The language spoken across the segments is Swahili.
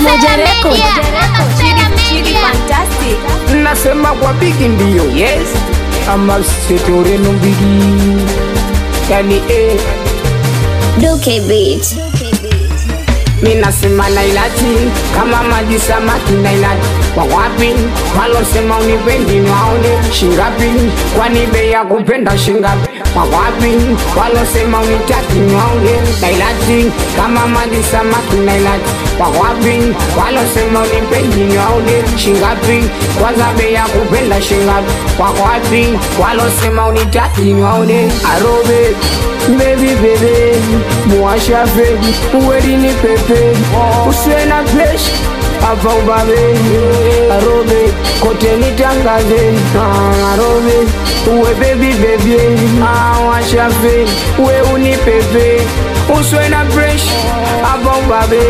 Pamoja Record. Chidi fantastic. Nasema kwa bigi ndiyo yes, ama setore no bigi. Yani Duke Beat. Mina sema nailati kama maji samaki nailati. Kwa wapi walosema unipendi waone shingapi, kwani bei ya kupenda shingapi? Kwa wapi walosema unitaki waone nailati kama maji samaki nailati. Kwa wapi walosema unipendi waone shingapi, kwanza bei ya kupenda shingapi? Kwa wapi walosema unitaki waone arobe baby baby muasha fedi uwedi ni pepe usiwe na flesh hapa ubabe arobe kote nitangaze arobe uwe baby baby muasha fedi uwe unipepe usiwe na flesh hapa ubabe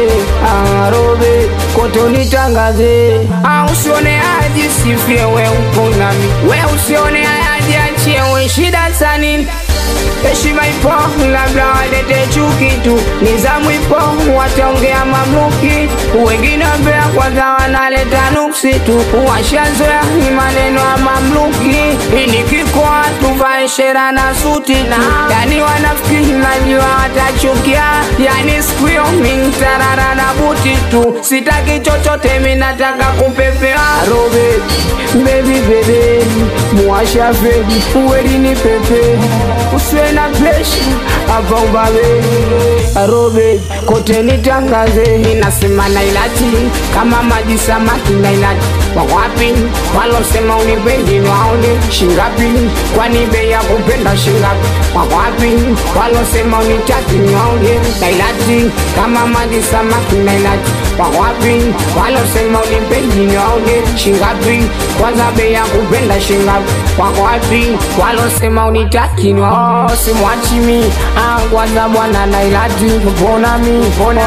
arobe kote nitangaze usione aji sifie we uponami we usione aji achie shida sanini. Heshima ipo, labda walete chuki tu. Nizamu ipo, wataongea mamluki. Wengine mbea kwanza wanaleta nuksi tu. Washazoea ni maneno ya mamluki. Ini kikwa tuvae shera na suti na yani wanafikiri najua watachukia. Yani siku hiyo mintarara na buti tu. Sitaki chochote minataka kupepea robe baby baby muasha fedi uwedi ni pepe usiwe na flesh hapa ubabe arobe kote nitangaze. Ninasema nailati kama maji samaki nailati. Kwa wapi walosema unipendi waone shingapi, kwani bei ya kupenda shingapi? Kwa wapi walosema unitaki waone nailati kama maji samaki nailati. Kwa wapi walosema unipendi waone shingapi, kwanza bei ya kupenda shingapi? Kwa wapi walosema unitaki waone simwachi mi kwanza bwana nailati pona mi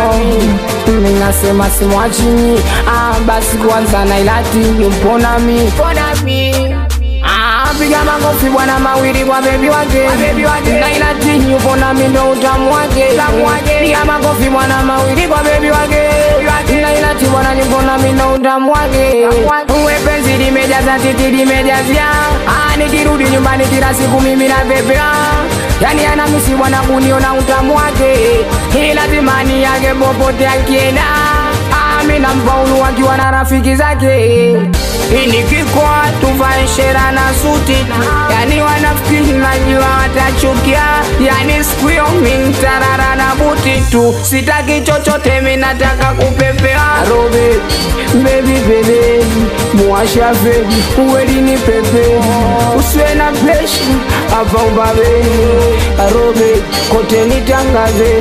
minasema simwachi mi basi kwanza nailati pona mi piga makofi bwana mawili kwa baby wake nailati yupo na mimi ndo utamu wake. Piga makofi bwana mawili kwa baby wake nailati bwana yupo na mimi ndo utamu wake. Uwe penzi limejaza titi limejazia nikirudi nyumbani kila siku mimi na bebea. Yani anamisi bwana kuniona utamu wake, hii lazima ni yake popote akienda. Mina mfaulu wakiwa na rafiki zake. Ini kikwa tuvae shera na suti, yani wanafikiri najua watachukia. Yani siku hiyo mintarara na buti tu. Sitaki chochote minataka kupepea robe baby baby muasha fedi uwedi ni pepe usiwe na flesh hapa ubabe arobe kote nitangaze.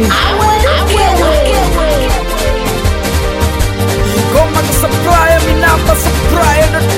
Goma to supply, mi namba supply.